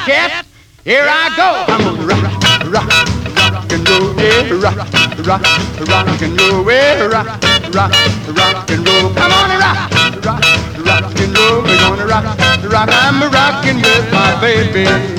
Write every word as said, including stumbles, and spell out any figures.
cat. Here I go. I'm gonna rock, rock, rock and roll, yeah, rock, rock, rock and roll, yeah, rock, rock, rock and roll. Come on and rock, rock, rock and roll. We're gonna rock, rock. I'm rocking with my baby.